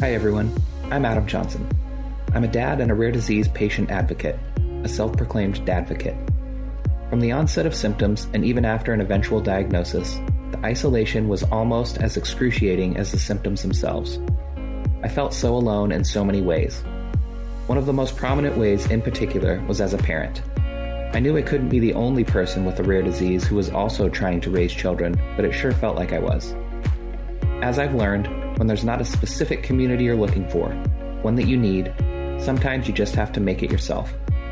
Hi everyone, I'm Adam Johnson. I'm a dad and a rare disease patient advocate, a self-proclaimed dadvocate. From the onset of symptoms and even after an eventual diagnosis, the isolation was almost as excruciating as the symptoms themselves. I felt so alone in so many ways. One of the most prominent ways in particular was as a parent. I knew I couldn't be the only person with a rare disease who was also trying to raise children, but it sure felt like I was. As I've learned, when there's not a specific community you're looking for, one that you need, sometimes you just have to make it yourself.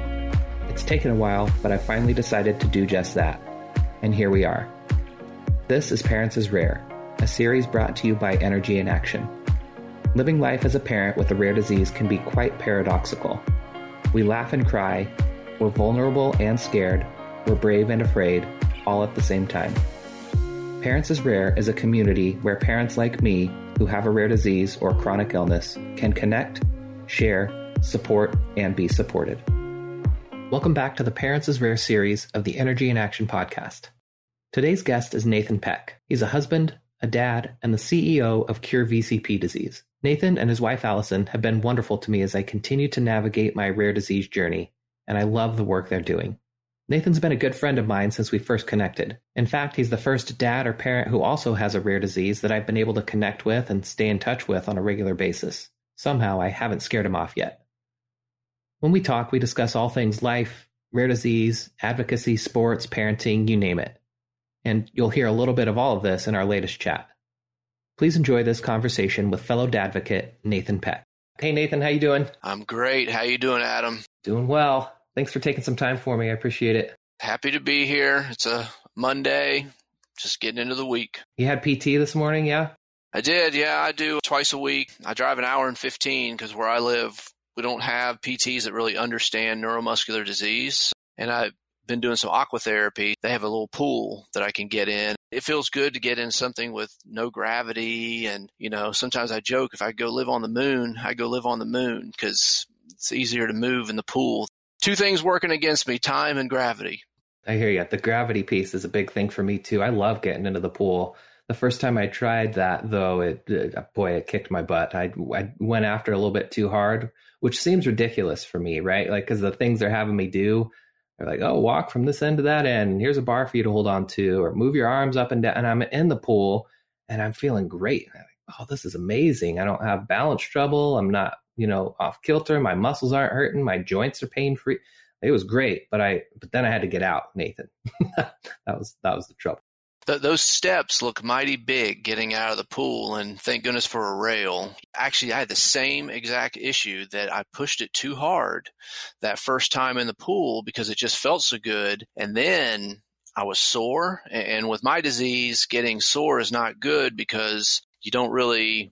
It's taken a while, but I finally decided to do just that. And here we are. This is Parents is Rare, a series brought to you by Energy in Action. Living life as a parent with a rare disease can be quite paradoxical. We laugh and cry, we're vulnerable and scared, we're brave and afraid, all at the same time. Parents is Rare is a community where parents like me who have a rare disease or chronic illness can connect, share, support, and be supported. Welcome back to the Parents is Rare series of the Energy in Action podcast. Today's guest is Nathan Peck. He's a husband, a dad, and the CEO of Cure VCP Disease. Nathan and his wife Allison have been wonderful to me as I continue to navigate my rare disease journey, and I love the work they're doing. Nathan's been a good friend of mine since we first connected. In fact, he's the first dad or parent who also has a rare disease that I've been able to connect with and stay in touch with on a regular basis. Somehow, I haven't scared him off yet. When we talk, we discuss all things life, rare disease, advocacy, sports, parenting, you name it. And you'll hear a little bit of all of this in our latest chat. Please enjoy this conversation with fellow dadvocate Nathan Peck. Hey Nathan, how you doing? I'm great. How you doing, Adam? Doing well. Thanks for taking some time for me. I appreciate it. Happy to be here. It's a Monday, just getting into the week. You had PT this morning, yeah? I did, yeah. I do twice a week. I drive an hour and 15 because where I live, we don't have PTs that really understand neuromuscular disease. And I've been doing some aquatherapy. They have a little pool that I can get in. It feels good to get in something with no gravity. And, sometimes I joke, if I go live on the moon, I go live on the moon because it's easier to move in the pool. Two things working against me, time and gravity. I hear you. The gravity piece is a big thing for me too. I love getting into the pool. The first time I tried that, though, it kicked my butt. I went after a little bit too hard, which seems ridiculous for me, right? Like, because the things they're having me do, they're like, oh, walk from this end to that end. Here's a bar for you to hold on to, or move your arms up and down. And I'm in the pool and I'm feeling great. I'm like, oh, this is amazing. I don't have balance trouble. I'm not, off kilter. My muscles aren't hurting. My joints are pain free. It was great, but then I had to get out, Nathan. that was the trouble. Those steps look mighty big getting out of the pool, and thank goodness for a rail. Actually, I had the same exact issue that I pushed it too hard that first time in the pool because it just felt so good. And then I was sore. And with my disease, getting sore is not good because you don't really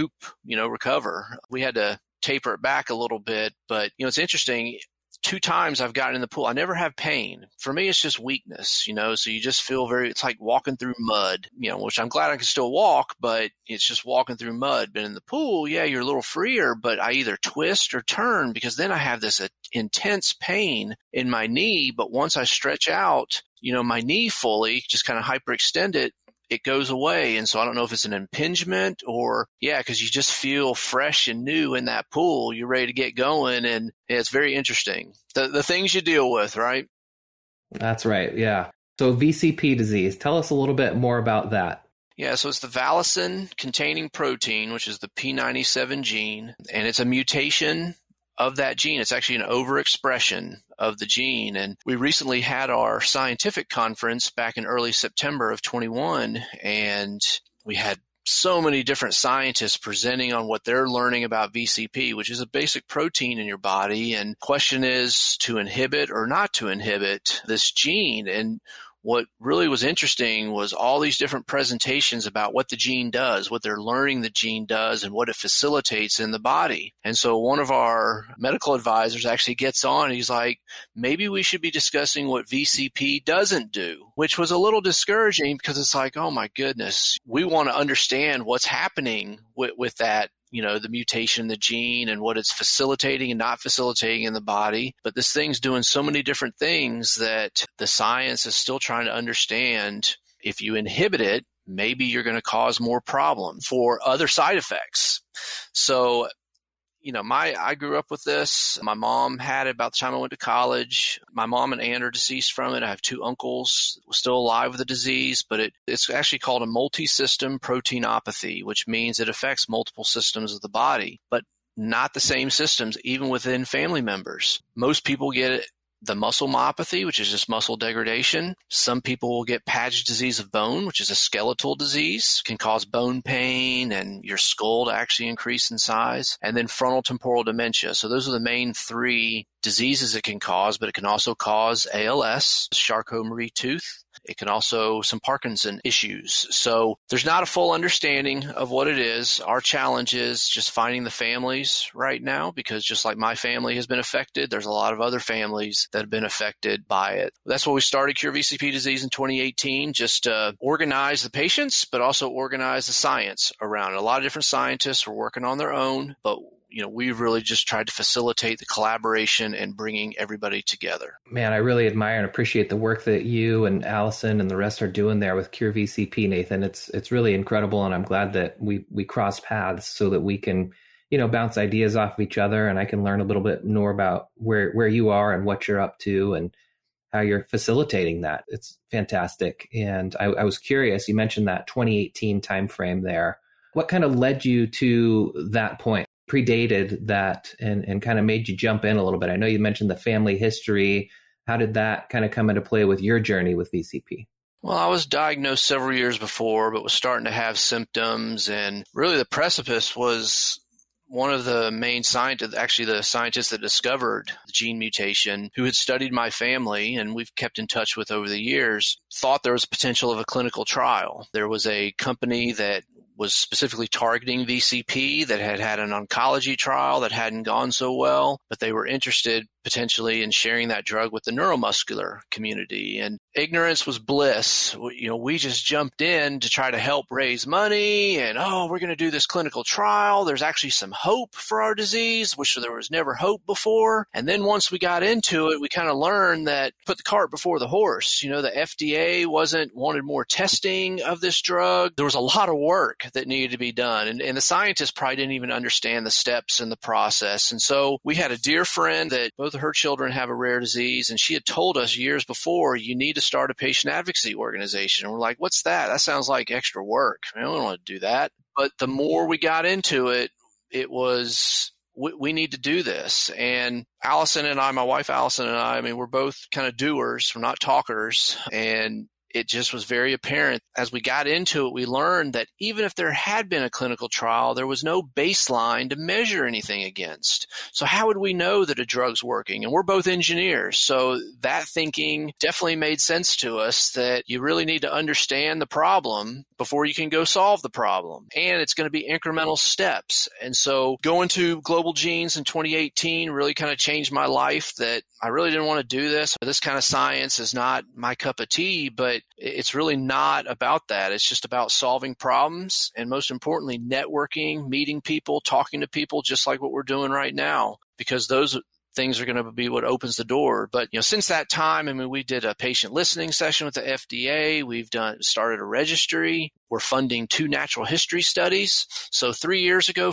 recover. We had to taper it back a little bit. But, it's interesting. 2 times I've gotten in the pool. I never have pain. For me, it's just weakness, so you just feel it's like walking through mud, which I'm glad I can still walk, but it's just walking through mud. But in the pool, yeah, you're a little freer, but I either twist or turn because then I have this intense pain in my knee. But once I stretch out, my knee fully, just kind of hyperextend it goes away. And so I don't know if it's an impingement or, because you just feel fresh and new in that pool. You're ready to get going. And it's very interesting. The things you deal with, right? That's right. Yeah. So VCP disease, tell us a little bit more about that. Yeah, so it's the valicin-containing protein, which is the P97 gene, and it's a mutation of that gene. It's actually an overexpression of the gene. And we recently had our scientific conference back in early September of 21, and we had so many different scientists presenting on what they're learning about VCP, which is a basic protein in your body. And the question is to inhibit or not to inhibit this gene. And what really was interesting was all these different presentations about what the gene does, what they're learning the gene does, and what it facilitates in the body. And so one of our medical advisors actually gets on. He's like, maybe we should be discussing what VCP doesn't do, which was a little discouraging because it's like, oh my goodness, we want to understand what's happening with that. The mutation in the gene and what it's facilitating and not facilitating in the body. But this thing's doing so many different things that the science is still trying to understand. If you inhibit it, maybe you're going to cause more problem for other side effects. So, I grew up with this. My mom had it about the time I went to college. My mom and aunt are deceased from it. I have two uncles still alive with the disease, but it's actually called a multi-system proteinopathy, which means it affects multiple systems of the body, but not the same systems, even within family members. Most people get the muscle myopathy, which is just muscle degradation. Some people will get Paget's disease of bone, which is a skeletal disease, can cause bone pain and your skull to actually increase in size. And then frontal temporal dementia. So those are the main three diseases it can cause, but it can also cause ALS, Charcot-Marie-Tooth. It can also some Parkinson issues. So there's not a full understanding of what it is. Our challenge is just finding the families right now, because just like my family has been affected, there's a lot of other families that have been affected by it. That's why we started Cure VCP Disease in 2018, just to organize the patients, but also organize the science around it. A lot of different scientists are working on their own, but we've really just tried to facilitate the collaboration and bringing everybody together. Man, I really admire and appreciate the work that you and Allison and the rest are doing there with Cure VCP, Nathan. It's really incredible, and I'm glad that we cross paths so that we can, bounce ideas off of each other, and I can learn a little bit more about where you are and what you're up to and how you're facilitating that. It's fantastic. And I was curious, you mentioned that 2018 timeframe there. What kind of led you to that point? Predated that and kind of made you jump in a little bit? I know you mentioned the family history. How did that kind of come into play with your journey with VCP? Well, I was diagnosed several years before, but was starting to have symptoms. And really the precipice was one of the main scientists, actually the scientist that discovered the gene mutation, who had studied my family and we've kept in touch with over the years, thought there was potential of a clinical trial. There was a company that was specifically targeting VCP that had an oncology trial that hadn't gone so well, but they were interested potentially in sharing that drug with the neuromuscular community. And ignorance was bliss. We just jumped in to try to help raise money and, we're going to do this clinical trial. There's actually some hope for our disease, which there was never hope before. And then once we got into it, we kind of learned that put the cart before the horse. The FDA wanted more testing of this drug. There was a lot of work that needed to be done. And the scientists probably didn't even understand the steps in the process. And so we had a dear friend that both of her children have a rare disease, and she had told us years before, you need to start a patient advocacy organization. And we're like, what's that? That sounds like extra work. I don't want to do that. But the more we got into it, it was, we need to do this. And Allison and I, my wife Allison and I, we're both kind of doers. We're not talkers. And it just was very apparent as we got into it, we learned that even if there had been a clinical trial, there was no baseline to measure anything against. So how would we know that a drug's working? And we're both engineers. So that thinking definitely made sense to us that you really need to understand the problem before you can go solve the problem. And it's going to be incremental steps. And so going to Global Genes in 2018 really kind of changed my life, that I really didn't want to do this. This kind of science is not my cup of tea, but it's really not about that. It's just about solving problems and, most importantly, networking, meeting people, talking to people, just like what we're doing right now, because those things are going to be what opens the door. But since that time, we did a patient listening session with the FDA. We've started a registry. We're funding 2 natural history studies. So 4 years ago,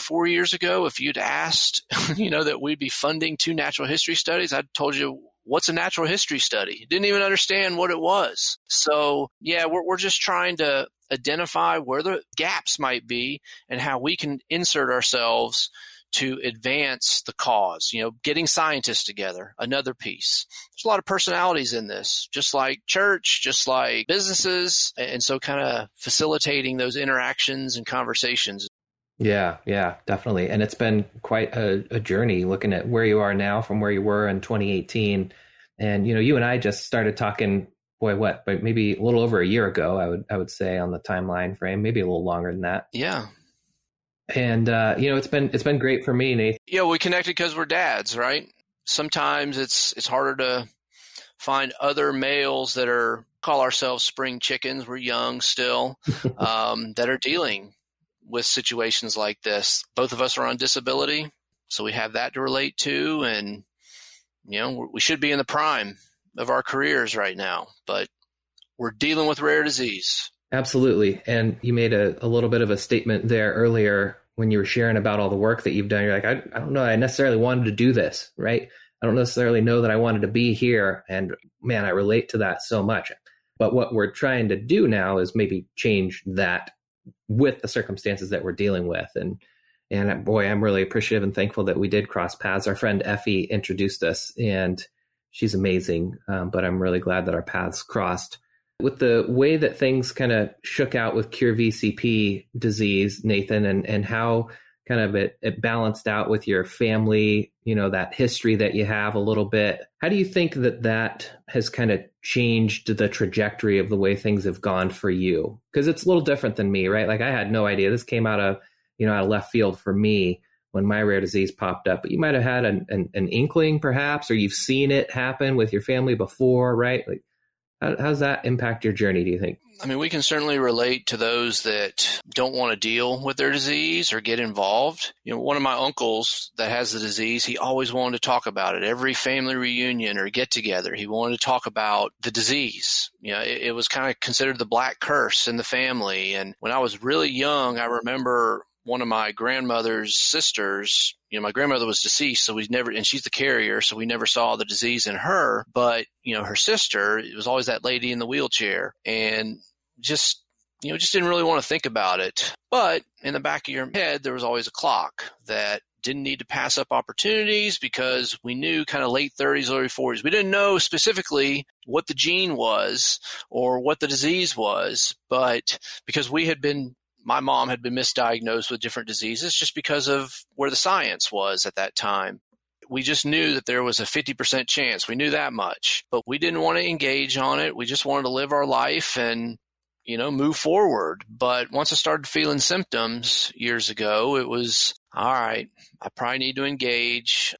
if you'd asked, that we'd be funding 2 natural history studies, I'd told you, what's a natural history study? Didn't even understand what it was. So yeah, we're just trying to identify where the gaps might be and how we can insert ourselves to advance the cause. Getting scientists together, another piece. There's a lot of personalities in this, just like church, just like businesses. And so kind of facilitating those interactions and conversations. Yeah, definitely. And it's been quite a journey looking at where you are now from where you were in 2018. And, you and I just started talking, but maybe a little over a year ago, I would say, on the timeline frame, maybe a little longer than that. Yeah. And, it's been great for me, Nathan. Yeah, we connected because we're dads, right? Sometimes it's harder to find other males that call ourselves spring chickens. We're young still, that are dealing with situations like this. Both of us are on disability, so we have that to relate to. And, we should be in the prime of our careers right now, but we're dealing with rare disease. Absolutely. And you made a little bit of a statement there earlier when you were sharing about all the work that you've done. You're like, I don't know, I necessarily wanted to do this, right? I don't necessarily know that I wanted to be here. And man, I relate to that so much. But what we're trying to do now is maybe change that with the circumstances that we're dealing with. And boy, I'm really appreciative and thankful that we did cross paths. Our friend Effie introduced us, and she's amazing. But I'm really glad that our paths crossed. With the way that things kind of shook out with Cure VCP disease, Nathan, and how kind of it balanced out with your family, that history that you have a little bit. How do you think that has kind of changed the trajectory of the way things have gone for you? Because it's a little different than me, right? Like I had no idea. This came out of left field for me when my rare disease popped up. But you might have had an inkling perhaps, or you've seen it happen with your family before, right? Like, how does that impact your journey, do you think? I mean, we can certainly relate to those that don't want to deal with their disease or get involved. One of my uncles that has the disease, he always wanted to talk about it. Every family reunion or get together, he wanted to talk about the disease. It was kind of considered the black curse in the family. And when I was really young, I remember one of my grandmother's sisters, my grandmother was deceased, so and she's the carrier, so we never saw the disease in her. But, her sister, it was always that lady in the wheelchair, and just didn't really want to think about it. But in the back of your head, there was always a clock that didn't need to pass up opportunities, because we knew kind of late 30s, early 40s. We didn't know specifically what the gene was or what the disease was, but because my mom had been misdiagnosed with different diseases just because of where the science was at that time. We just knew that there was a 50% chance. We knew that much, but we didn't want to engage on it. We just wanted to live our life and, move forward. But once I started feeling symptoms years ago, it was, all right, I probably need to engage.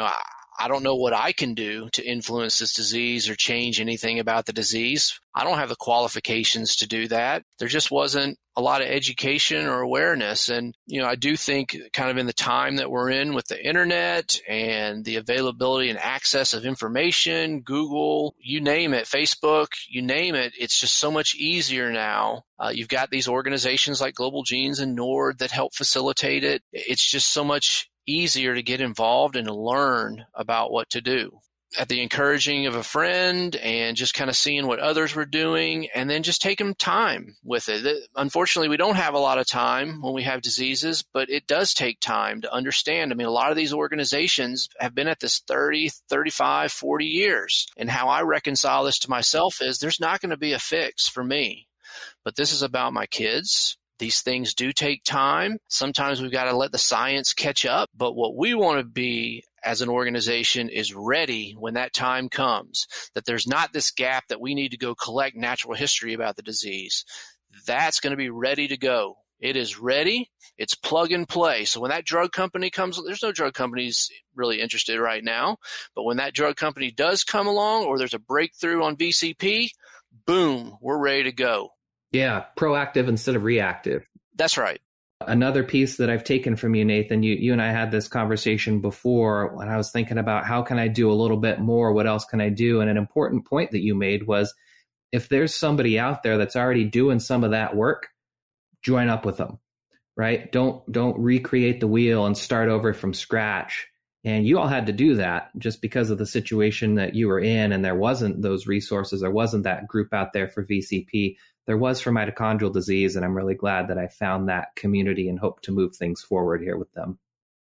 I don't know what I can do to influence this disease or change anything about the disease. I don't have the qualifications to do that. There just wasn't a lot of education or awareness. And, I do think kind of in the time that we're in with the internet and the availability and access of information, Google, you name it, Facebook, you name it, it's just so much easier now. You've got these organizations like Global Genes and NORD that help facilitate it. It's just so much easier to get involved and to learn about what to do. At the encouraging of a friend and just kind of seeing what others were doing, and then just taking time with it. Unfortunately, we don't have a lot of time when we have diseases, but it does take time to understand. I mean, a lot of these organizations have been at this 30, 35, 40 years. And how I reconcile this to myself is there's not going to be a fix for me, but this is about my kids. These things do take time. Sometimes we've got to let the science catch up. But what we want to be as an organization is ready when that time comes, that there's not this gap that we need to go collect natural history about the disease. That's going to be ready to go. It is ready. It's plug and play. So when that drug company comes, there's no drug companies really interested right now. But when that drug company does come along, or there's a breakthrough on VCP, boom, we're ready to go. Yeah, proactive instead of reactive. That's right. Another piece that I've taken from you, Nathan, you and I had this conversation before when I was thinking about how can I do a little bit more? What else can I do? And an important point that you made was if there's somebody out there that's already doing some of that work, join up with them, right? Don't recreate the wheel and start over from scratch. And you all had to do that just because of the situation that you were in, and there wasn't those resources. There wasn't that group out there for VCP. There was for mitochondrial disease, and I'm really glad that I found that community and hope to move things forward here with them.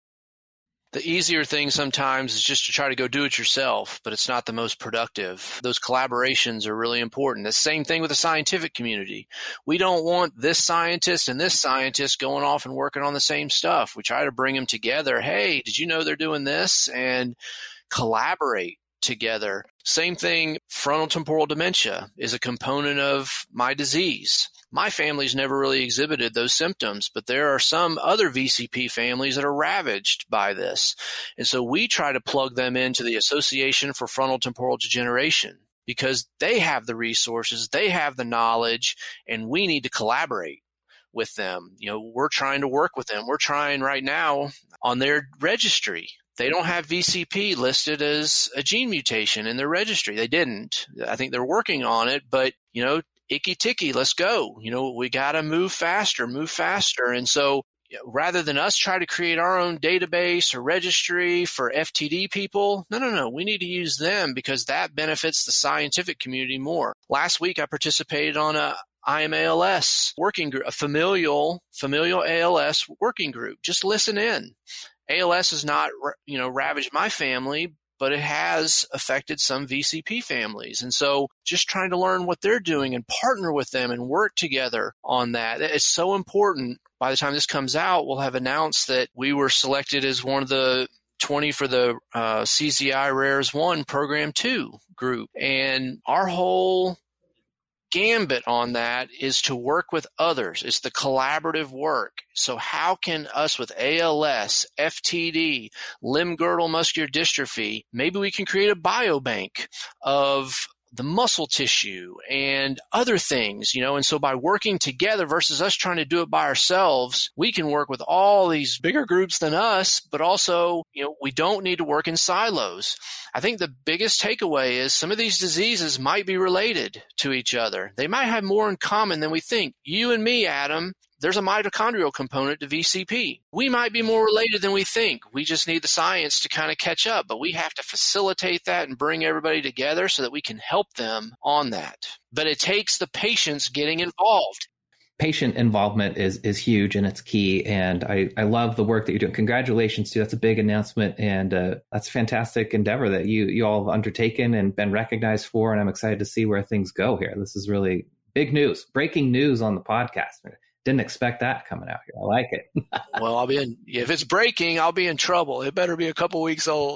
The easier thing sometimes is just to try to go do it yourself, but it's not the most productive. Those collaborations are really important. The same thing with the scientific community. We don't want this scientist and this scientist going off and working on the same stuff. We try to bring them together. Hey, did you know they're doing this? And collaborate together. Same thing, frontotemporal dementia is a component of my disease. My family's never really exhibited those symptoms, but there are some other VCP families that are ravaged by this. And so we try to plug them into the Association for Frontotemporal Degeneration because they have the resources, they have the knowledge, and we need to collaborate with them. We're trying to work with them. We're trying right now on their registry. They don't have VCP listed as a gene mutation in their registry. They didn't. I think they're working on it, but icky ticky, let's go. We got to move faster. And so rather than us try to create our own database or registry for FTD people, no, we need to use them because that benefits the scientific community more. Last week, I participated on a IMALS working group, a familial ALS working group. Just listen in. ALS has not, ravaged my family, but it has affected some VCP families. And so just trying to learn what they're doing and partner with them and work together on that. It's so important. By the time this comes out, we'll have announced that we were selected as one of the 20 for the CZI Rares 1 Program 2 group. And our whole gambit on that is to work with others. It's the collaborative work. So how can us with ALS, FTD, limb-girdle muscular dystrophy, maybe we can create a biobank of the muscle tissue and other things, and so by working together versus us trying to do it by ourselves, we can work with all these bigger groups than us, but also, we don't need to work in silos. I think the biggest takeaway is some of these diseases might be related to each other. They might have more in common than we think. You and me, Adam, there's a mitochondrial component to VCP. We might be more related than we think. We just need the science to kind of catch up, but we have to facilitate that and bring everybody together so that we can help them on that. But it takes the patients getting involved. Patient involvement is huge and it's key. And I love the work that you're doing. Congratulations to you. That's a big announcement. And that's a fantastic endeavor that you all have undertaken and been recognized for. And I'm excited to see where things go here. This is really big news, breaking news on the podcast. Didn't expect that coming out here. I like it. Well, if it's breaking, I'll be in trouble. It better be a couple weeks old.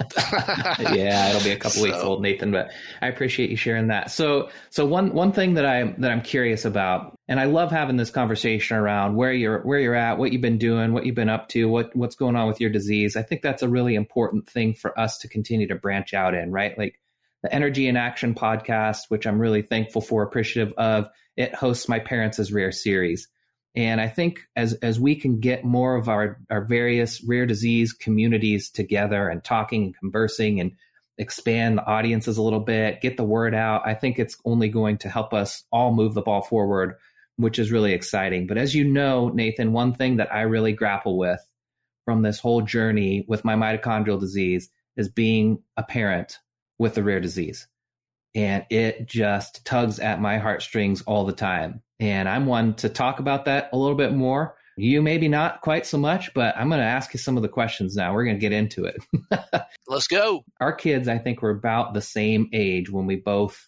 Yeah, it'll be a couple weeks old, Nathan, but I appreciate you sharing that. So one thing that I'm curious about, and I love having this conversation around where you're at, what you've been doing, what you've been up to, what's going on with your disease. I think that's a really important thing for us to continue to branch out in, right? Like the Energy in Action podcast, which I'm really thankful for, appreciative of, it hosts My Parents is Rare series. And I think as we can get more of our various rare disease communities together and talking and conversing and expand the audiences a little bit, get the word out, I think it's only going to help us all move the ball forward, which is really exciting. But as you know, Nathan, one thing that I really grapple with from this whole journey with my mitochondrial disease is being a parent with a rare disease. And it just tugs at my heartstrings all the time. And I'm one to talk about that a little bit more. You maybe not quite so much, but I'm going to ask you some of the questions now. We're going to get into it. Let's go. Our kids, I think, were about the same age when we both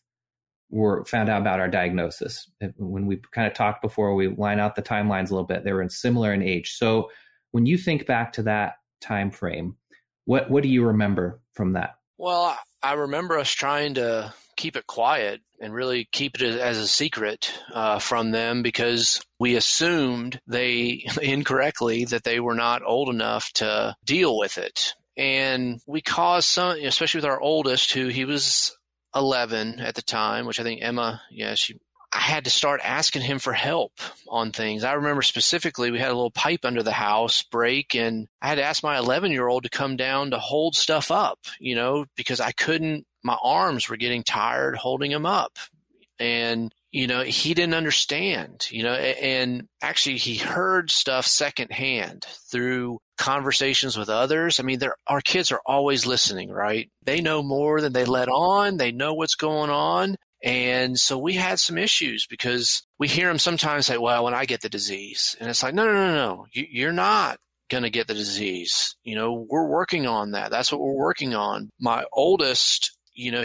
found out about our diagnosis. When we kind of talked before, we line out the timelines a little bit. They were similar in age. So when you think back to that time frame, what do you remember from that? Well, I remember us trying to keep it quiet and really keep it as a secret from them because we assumed incorrectly that they were not old enough to deal with it. And we caused some, especially with our oldest, he was 11 at the time, which I think Emma, I had to start asking him for help on things. I remember specifically we had a little pipe under the house break, and I had to ask my 11-year-old to come down to hold stuff up, because I couldn't, my arms were getting tired holding him up. And, he didn't understand, and actually he heard stuff secondhand through conversations with others. I mean, our kids are always listening, right? They know more than they let on. They know what's going on. And so we had some issues because we hear them sometimes say, well, when I get the disease, and it's like, no, you're not going to get the disease. We're working on that. That's what we're working on. My oldest,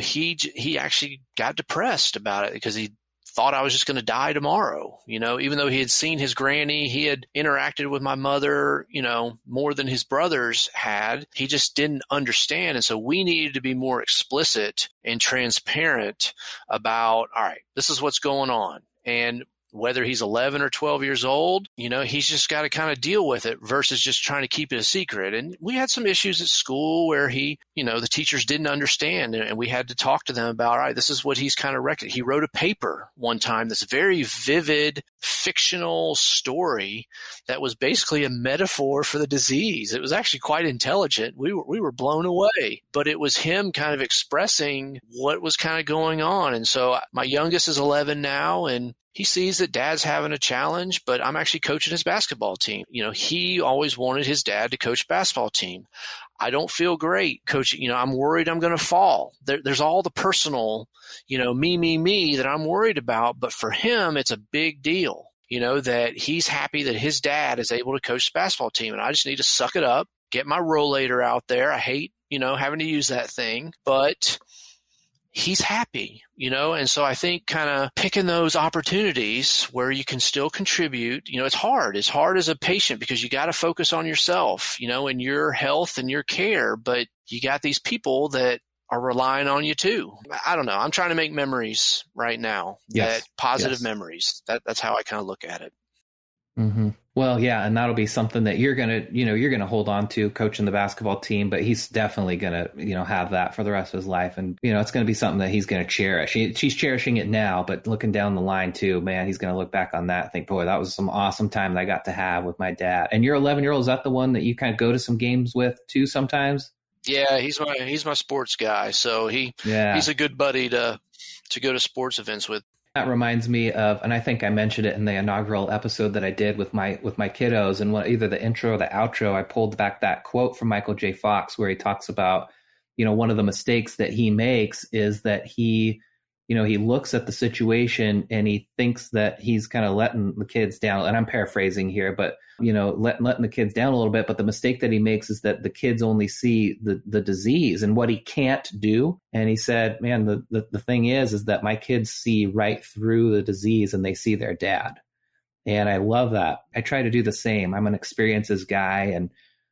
he actually got depressed about it because he thought I was just going to die tomorrow. Even though he had seen his granny, he had interacted with my mother, more than his brothers had. He just didn't understand. And so we needed to be more explicit and transparent about, all right, this is what's going on. And whether he's 11 or 12 years old, he's just got to kind of deal with it versus just trying to keep it a secret. And we had some issues at school where the teachers didn't understand, and we had to talk to them about, all right, this is what he's kind of He wrote a paper one time, this very vivid fictional story that was basically a metaphor for the disease. It was actually quite intelligent. We were blown away, but it was him kind of expressing what was kind of going on. And so my youngest is 11 now, and he sees that dad's having a challenge, but I'm actually coaching his basketball team. He always wanted his dad to coach basketball team. I don't feel great coaching. I'm worried I'm going to fall. There's all the personal, me that I'm worried about. But for him, it's a big deal, that he's happy that his dad is able to coach the basketball team. And I just need to suck it up, get my rollator out there. I hate, having to use that thing, but he's happy, and so I think kind of picking those opportunities where you can still contribute, it's hard. It's hard as a patient because you got to focus on yourself, and your health and your care, but you got these people that are relying on you too. I don't know. I'm trying to make memories right now, that positive memories. That's how I kind of look at it. Mm-hmm. Well, yeah, and that'll be something that you're gonna hold on to, coaching the basketball team. But he's definitely gonna, have that for the rest of his life, and it's gonna be something that he's gonna cherish. She's cherishing it now, but looking down the line too, man, he's gonna look back on that and think, boy, that was some awesome time that I got to have with my dad. And your 11-year-old, is that the one that you kind of go to some games with too sometimes? Yeah, he's my sports guy, so he's a good buddy to go to sports events with. That reminds me of, and I think I mentioned it in the inaugural episode that I did with my kiddos, and either the intro or the outro, I pulled back that quote from Michael J. Fox where he talks about, one of the mistakes that he makes is that he looks at the situation and he thinks that he's kind of letting the kids down. And I'm paraphrasing here, but, letting the kids down a little bit. But the mistake that he makes is that the kids only see the disease and what he can't do. And he said, man, the thing is that my kids see right through the disease and they see their dad. And I love that. I try to do the same. I'm an experiences guy, and,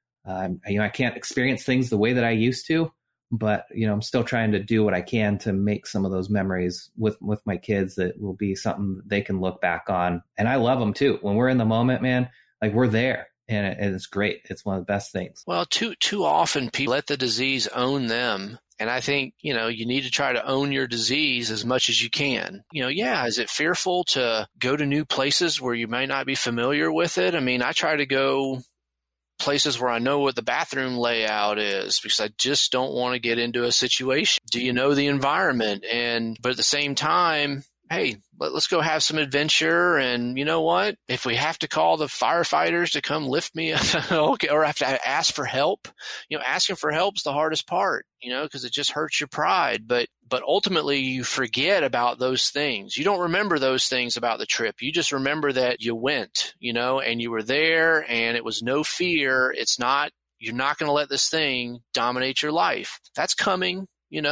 I can't experience things the way that I used to. But, I'm still trying to do what I can to make some of those memories with my kids that will be something they can look back on. And I love them too. When we're in the moment, man, like we're there, and it's great. It's one of the best things. Well, too often people let the disease own them. And I think, you need to try to own your disease as much as you can. Is it fearful to go to new places where you might not be familiar with it? I mean, I try to go places where I know what the bathroom layout is because I just don't want to get into a situation. Do you know the environment? But at the same time, hey, let's go have some adventure. And you know what? If we have to call the firefighters to come lift me up, okay, or have to ask for help, asking for help is the hardest part, because it just hurts your pride. But ultimately you forget about those things. You don't remember those things about the trip. You just remember that you went, and you were there and it was no fear. You're not going to let this thing dominate your life. That's coming.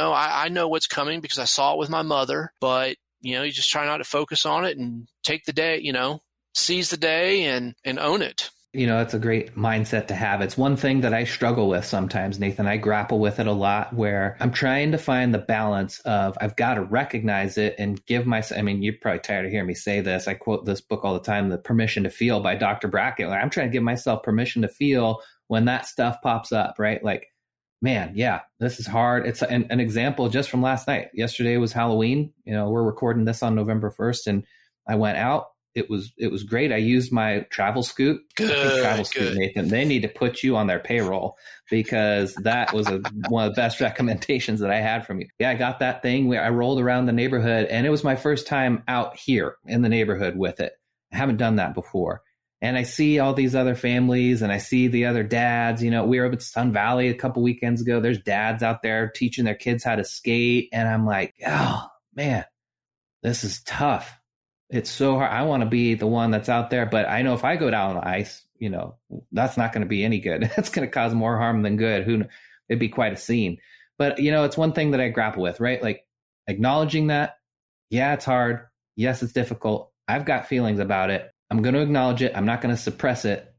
I know what's coming because I saw it with my mother, but you just try not to focus on it and take the day, seize the day and own it. It's a great mindset to have. It's one thing that I struggle with sometimes, Nathan. I grapple with it a lot where I'm trying to find the balance of I've got to recognize it and give myself, you're probably tired of hearing me say this. I quote this book all the time, The Permission to Feel by Dr. Brackett. I'm trying to give myself permission to feel when that stuff pops up, right? Like, man, yeah, this is hard. It's an example just from last night. Yesterday was Halloween. We're recording this on November 1st, and I went out. It was great. I used my travel scoot. Good. Nathan. They need to put you on their payroll because that was one of the best recommendations that I had from you. Yeah, I got that thing where I rolled around the neighborhood, and it was my first time out here in the neighborhood with it. I haven't done that before. And I see all these other families and I see the other dads. We were up at Sun Valley a couple weekends ago. There's dads out there teaching their kids how to skate. And I'm like, oh, man, this is tough. It's so hard. I want to be the one that's out there. But I know if I go down on the ice, that's not going to be any good. It's going to cause more harm than good. It'd be quite a scene. But, it's one thing that I grapple with, right? Like acknowledging that, yeah, it's hard. Yes, it's difficult. I've got feelings about it. I'm going to acknowledge it. I'm not going to suppress it.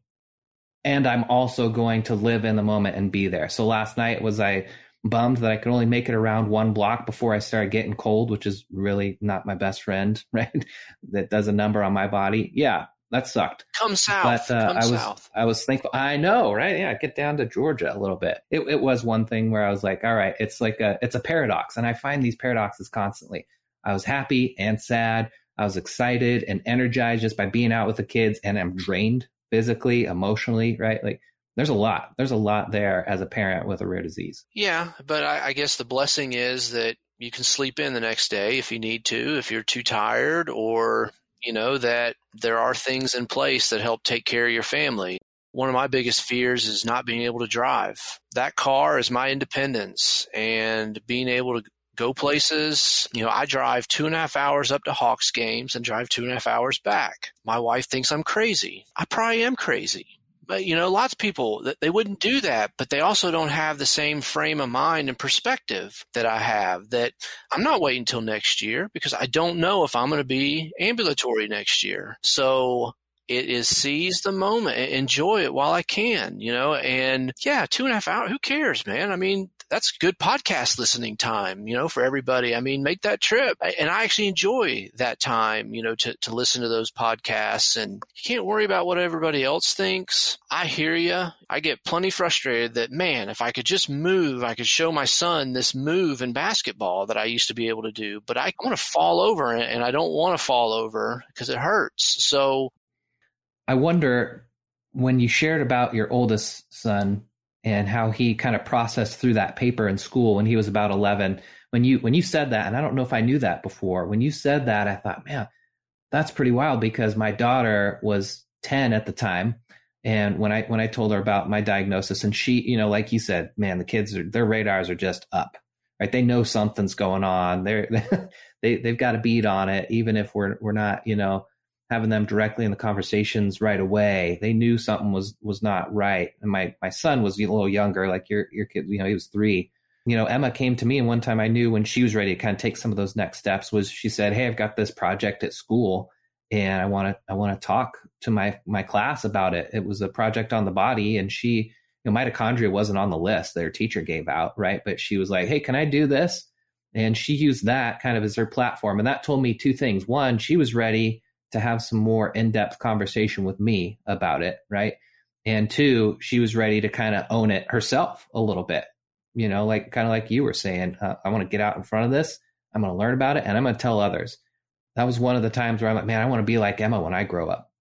And I'm also going to live in the moment and be there. So last night I bummed that I could only make it around one block before I started getting cold, which is really not my best friend, right? That does a number on my body. Yeah, that sucked. Come south. But south. I was thankful. I know, right? Yeah, get down to Georgia a little bit. It was one thing where I was like, all right, it's a paradox. And I find these paradoxes constantly. I was happy and sad. I was excited and energized just by being out with the kids, and I'm drained physically, emotionally, right? Like there's a lot there as a parent with a rare disease. Yeah. But I guess the blessing is that you can sleep in the next day if you need to, if you're too tired, or that there are things in place that help take care of your family. One of my biggest fears is not being able to drive. That car is my independence, and being able to go places. I drive 2.5 hours up to Hawks games and drive 2.5 hours back. My wife thinks I'm crazy. I probably am crazy. But, lots of people, they wouldn't do that, but they also don't have the same frame of mind and perspective that I have, that I'm not waiting until next year because I don't know if I'm going to be ambulatory next year. So it is seize the moment, enjoy it while I can, and 2.5 hours, who cares, man? I mean, that's good podcast listening time, for everybody. I mean, make that trip. And I actually enjoy that time, to listen to those podcasts, and you can't worry about what everybody else thinks. I hear you. I get plenty frustrated that, man, if I could just move, I could show my son this move in basketball that I used to be able to do, but I want to fall over, and I don't want to fall over because it hurts. So I wonder, when you shared about your oldest son and how he kind of processed through that paper in school when he was about 11, when you said that, and I don't know if I knew that before, when you said that, I thought, man, that's pretty wild, because my daughter was 10 at the time. And when I told her about my diagnosis, and she, like you said, man, the kids, their radars are just up, right? They know something's going on. They've got a beat on it, even if we're not, having them directly in the conversations right away. They knew something was not right. And my son was a little younger, like your kid, he was 3. Emma came to me, and one time I knew when she was ready to kind of take some of those next steps was she said, "Hey, I've got this project at school, and I want to talk to my class about it." It was a project on the body, and she, mitochondria wasn't on the list their teacher gave out, right? But she was like, "Hey, can I do this?" And she used that kind of as her platform. And that told me 2 things. One, she was ready to have some more in-depth conversation with me about it, right? And 2, she was ready to kind of own it herself a little bit, like you were saying, I want to get out in front of this. I'm going to learn about it, and I'm going to tell others. That was one of the times where I'm like, man, I want to be like Emma when I grow up.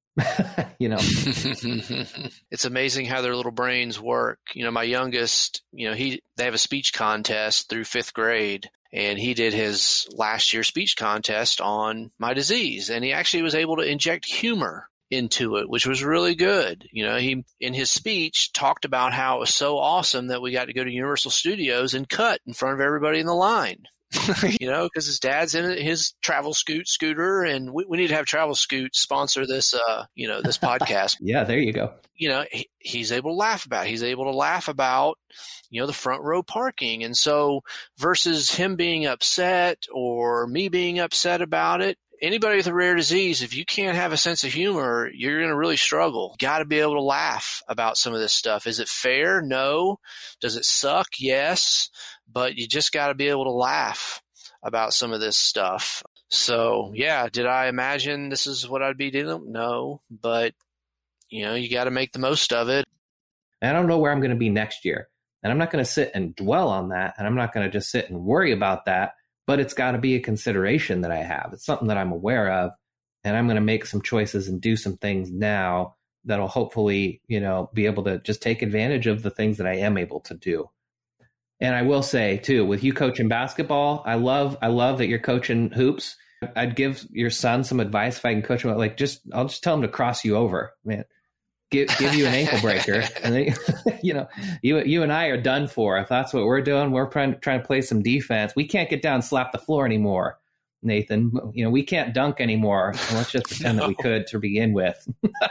It's amazing how their little brains work. My youngest, they have a speech contest through 5th grade. And he did his last year speech contest on my disease. And he actually was able to inject humor into it, which was really good. He, in his speech, talked about how it was so awesome that we got to go to Universal Studios and cut in front of everybody in the line. Because his dad's in his travel scooter, and we need to have Travel Scoot sponsor this, this podcast. Yeah, there you go. He's able to laugh about it. He's able to laugh about, the front row parking. And so versus him being upset or me being upset about it, anybody with a rare disease, if you can't have a sense of humor, you're going to really struggle. Got to be able to laugh about some of this stuff. Is it fair? No. Does it suck? Yes. But you just got to be able to laugh about some of this stuff. So, yeah, did I imagine this is what I'd be doing? No. But, you got to make the most of it. I don't know where I'm going to be next year. And I'm not going to sit and dwell on that. And I'm not going to just sit and worry about that. But it's got to be a consideration that I have. It's something that I'm aware of. And I'm going to make some choices and do some things now that'll hopefully, be able to just take advantage of the things that I am able to do. And I will say, too, with you coaching basketball, I love that you're coaching hoops. I'd give your son some advice if I can coach him. I'll just tell him to cross you over, man. Give you an ankle breaker, and then, you and I are done for. If that's what we're doing, we're trying to play some defense. We can't get down and slap the floor anymore, Nathan. We can't dunk anymore. And let's just pretend that we could to begin with.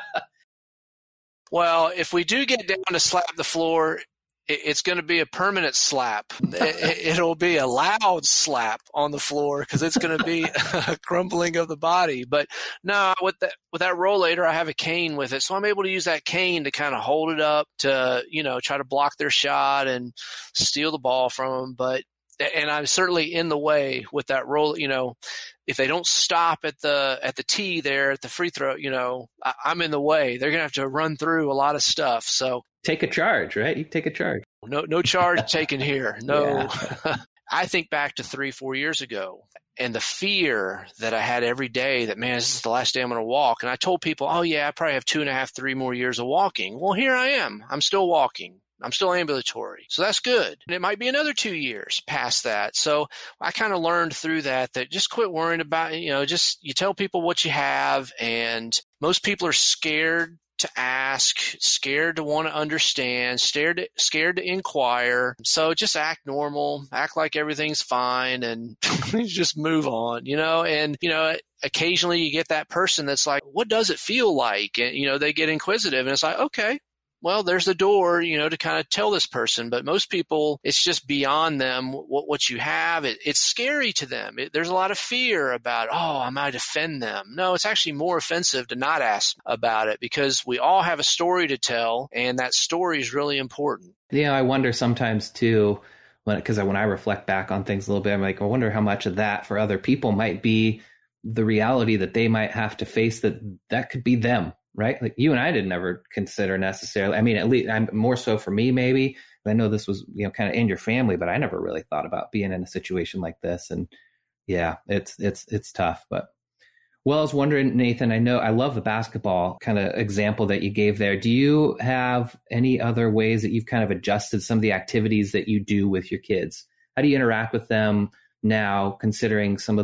Well, if we do get down to slap the floor, it's going to be a permanent slap. It'll be a loud slap on the floor because it's going to be a crumbling of the body. But no, with that rollator, I have a cane with it. So I'm able to use that cane to kind of hold it up to, try to block their shot and steal the ball from them. And I'm certainly in the way with that roll, if they don't stop at the tee there at the free throw, I'm in the way. They're going to have to run through a lot of stuff. So take a charge, right? You take a charge. No charge taken here. No. Yeah. I think back to 3-4 years ago and the fear that I had every day that, man, this is the last day I'm going to walk. And I told people, oh yeah, I probably have 2.5, 3 more years of walking. Well, here I am. I'm still walking. I'm still ambulatory. So that's good. And it might be another 2 years past that. So I kind of learned through that just quit worrying about, just you tell people what you have. And most people are scared to ask, scared to want to understand, scared to inquire. So just act normal, act like everything's fine, and just move on, and, occasionally you get that person that's like, what does it feel like? And, they get inquisitive, and it's like, okay, well, there's the door, to kind of tell this person. But most people, it's just beyond them what you have. It's scary to them. There's a lot of fear about, I might offend them. No, it's actually more offensive to not ask about it, because we all have a story to tell, and that story is really important. I wonder sometimes too, because when I reflect back on things a little bit, I'm like, I wonder how much of that for other people might be the reality that they might have to face, that could be them. Right? Like you and I didn't ever consider necessarily, I mean, at least I'm more so for me, maybe. I know this was, kind of in your family, but I never really thought about being in a situation like this. And yeah, it's tough. But well, I was wondering, Nathan, I love the basketball kind of example that you gave there. Do you have any other ways that you've kind of adjusted some of the activities that you do with your kids? How do you interact with them now, considering some of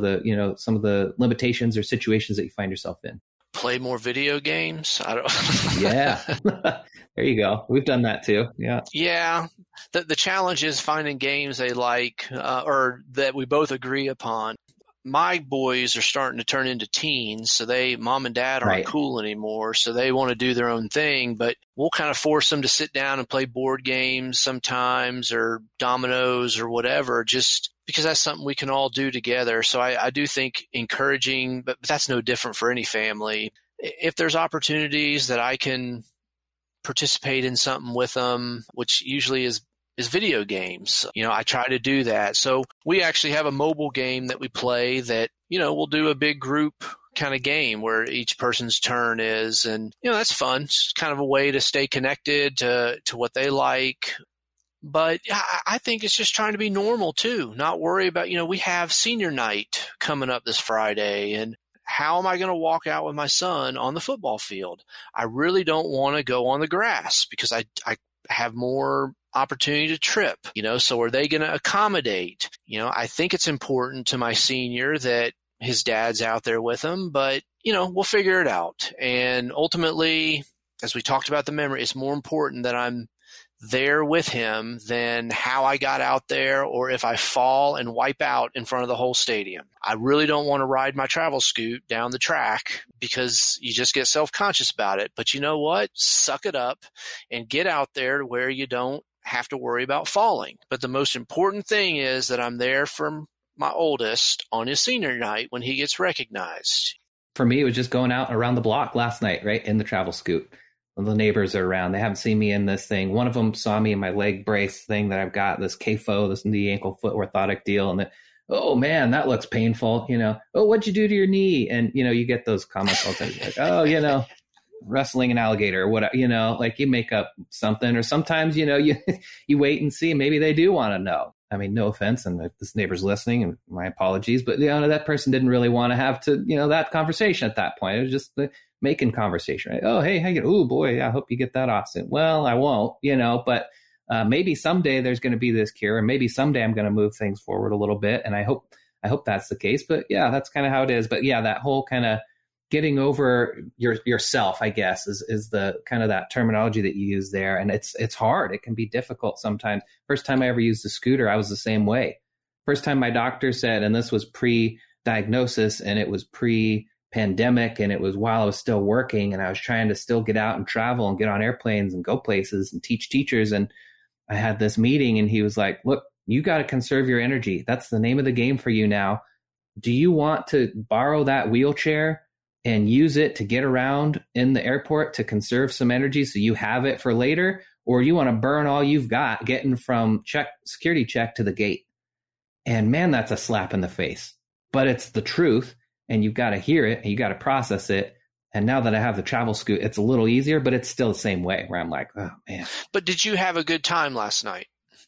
the limitations or situations that you find yourself in? Play more video games. I don't. Yeah, there you go. We've done that too. Yeah. Yeah. The challenge is finding games they like or that we both agree upon. My boys are starting to turn into teens, so mom and dad aren't cool anymore, so they want to do their own thing, but we'll kind of force them to sit down and play board games sometimes, or dominoes or whatever, just because that's something we can all do together. So I do think encouraging, but that's no different for any family. If there's opportunities that I can participate in something with them, which usually is video games. I try to do that. So we actually have a mobile game that we play that, we'll do a big group kind of game where each person's turn is. And, that's fun. It's kind of a way to stay connected to what they like. But I think it's just trying to be normal too, not worry about, we have senior night coming up this Friday, and how am I going to walk out with my son on the football field? I really don't want to go on the grass because I have more opportunity to trip, so are they going to accommodate? I think it's important to my senior that his dad's out there with him, but, we'll figure it out. And ultimately, as we talked about the memory, it's more important that I'm there with him than how I got out there, or if I fall and wipe out in front of the whole stadium. I really don't want to ride my travel scoot down the track because you just get self-conscious about it. But you know what? Suck it up and get out there to where you don't have to worry about falling. But the most important thing is that I'm there for my oldest on his senior night when he gets recognized. For me, it was just going out around the block last night, right, in the travel scoot. The neighbors are around. They haven't seen me in this thing. One of them saw me in my leg brace thing that I've got, this KFO, this knee ankle foot orthotic deal. And oh man, that looks painful. Oh, what'd you do to your knee? And, you get those comments all the time. Like, oh, wrestling an alligator or whatever, like you make up something, or sometimes, you wait and see, maybe they do want to know. I mean, no offense. And if this neighbor's listening, and my apologies, but that person didn't really want to have to, that conversation at that point. It was just making conversation, right? Oh, hey, how you? Oh boy, I hope you get that off soon. Well, I won't, but maybe someday there's going to be this cure, and maybe someday I'm going to move things forward a little bit. And I hope that's the case. But yeah, that's kind of how it is. But yeah, that whole kind of getting over yourself, I guess, is the kind of that terminology that you use there. And it's hard. It can be difficult sometimes. First time I ever used a scooter, I was the same way. First time my doctor said, and this was pre-diagnosis and it was pre-pandemic, and it was while I was still working and I was trying to still get out and travel and get on airplanes and go places and teach teachers. And I had this meeting and he was like, look, you got to conserve your energy. That's the name of the game for you now. Do you want to borrow that wheelchair and use it to get around in the airport to conserve some energy so you have it for later? Or you want to burn all you've got getting from security check to the gate? And man, that's a slap in the face. But it's the truth, and you've got to hear it and you got to process it. And now that I have the travel scoot, it's a little easier, but it's still the same way where I'm like, oh man. But did you have a good time last night?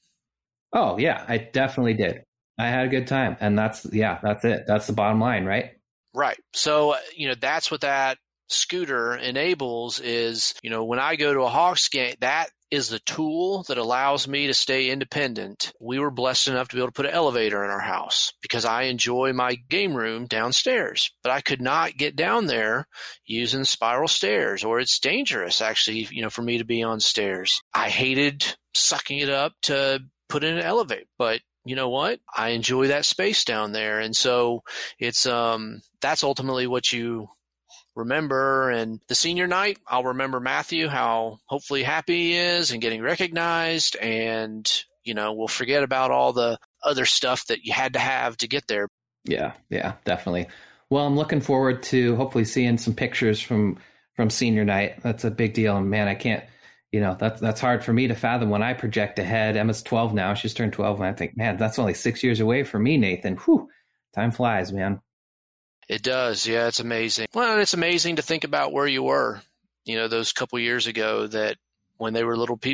Oh yeah, I definitely did. I had a good time. And that's it. That's the bottom line, right? Right. So, that's what that scooter enables is, when I go to a Hawks game, that is the tool that allows me to stay independent. We were blessed enough to be able to put an elevator in our house because I enjoy my game room downstairs, but I could not get down there using spiral stairs, or it's dangerous actually, for me to be on stairs. I hated sucking it up to put in an elevator, but you know what? I enjoy that space down there. And so it's, that's ultimately what you remember. And the senior night, I'll remember Matthew, how hopefully happy he is and getting recognized. And, we'll forget about all the other stuff that you had to have to get there. Yeah, definitely. Well, I'm looking forward to hopefully seeing some pictures from senior night. That's a big deal. And man, I can't, that's hard for me to fathom when I project ahead. Emma's 12 now. She's turned 12. And I think, man, that's only 6 years away for me, Nathan. Whew, time flies, man. It does. Yeah, it's amazing. Well, it's amazing to think about where you were, those couple years ago, that when they were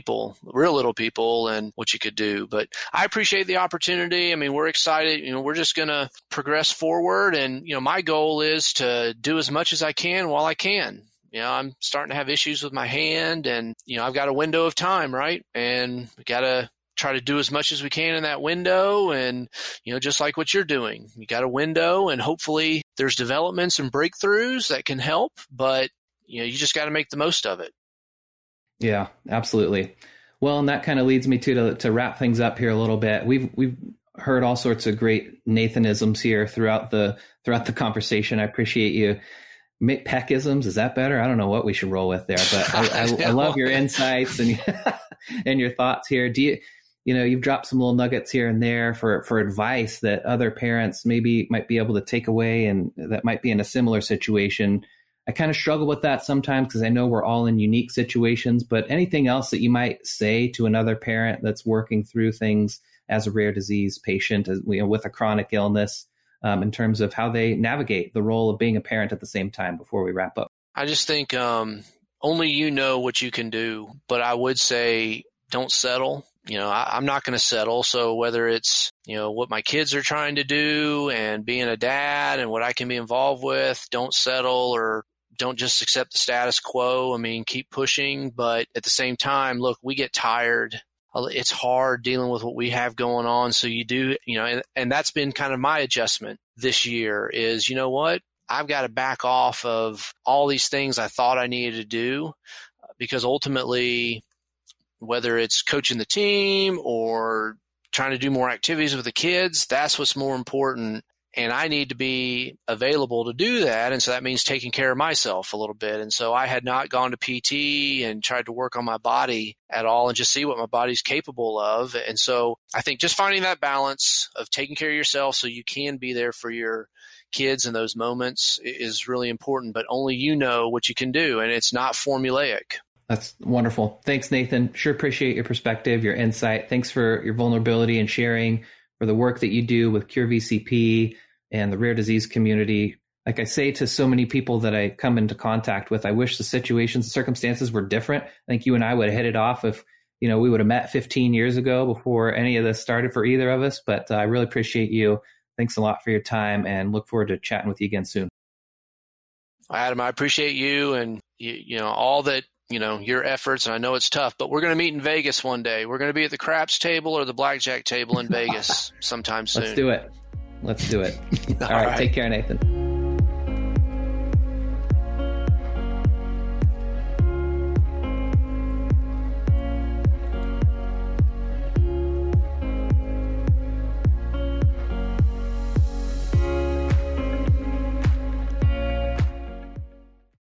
real little people, and what you could do. But I appreciate the opportunity. I mean, we're excited. We're just going to progress forward. And, my goal is to do as much as I can while I can. I'm starting to have issues with my hand, and, I've got a window of time, right? And we got to try to do as much as we can in that window. And, just like what you're doing, you got a window, and hopefully there's developments and breakthroughs that can help, but, you just got to make the most of it. Yeah, absolutely. Well, and that kind of leads me to wrap things up here a little bit. We've heard all sorts of great Nathanisms here throughout the conversation. I appreciate you. Peckisms, is that better? I don't know what we should roll with there, but I love your insights and and your thoughts here. Do you've dropped some little nuggets here and there for advice that other parents maybe might be able to take away, and that might be in a similar situation. I kind of struggle with that sometimes because I know we're all in unique situations, but anything else that you might say to another parent that's working through things as a rare disease patient, with a chronic illness, in terms of how they navigate the role of being a parent at the same time, before we wrap up? I just think only you know what you can do, but I would say don't settle. I'm not going to settle. So whether it's, what my kids are trying to do and being a dad and what I can be involved with, don't settle, or don't just accept the status quo. I mean, keep pushing, but at the same time, look, we get tired. It's hard dealing with what we have going on. So you do, and that's been kind of my adjustment this year is, what? I've got to back off of all these things I thought I needed to do, because ultimately, whether it's coaching the team or trying to do more activities with the kids, that's what's more important. And I need to be available to do that. And so that means taking care of myself a little bit. And so I had not gone to PT and tried to work on my body at all and just see what my body's capable of. And so I think just finding that balance of taking care of yourself so you can be there for your kids in those moments is really important, but only you know what you can do. And it's not formulaic. That's wonderful. Thanks, Nathan. Sure appreciate your perspective, your insight. Thanks for your vulnerability and sharing, for the work that you do with Cure VCP and the rare disease community. Like I say to so many people that I come into contact with, I wish the situations and circumstances were different. I think you and I would have hit it off if, we would have met 15 years ago before any of this started for either of us. But I really appreciate you. Thanks a lot for your time, and look forward to chatting with you again soon. Adam, I appreciate you and all that, your efforts. And I know it's tough, but we're going to meet in Vegas one day. We're going to be at the craps table or the blackjack table in Vegas sometime soon. Let's do it. All right. Take care, Nathan.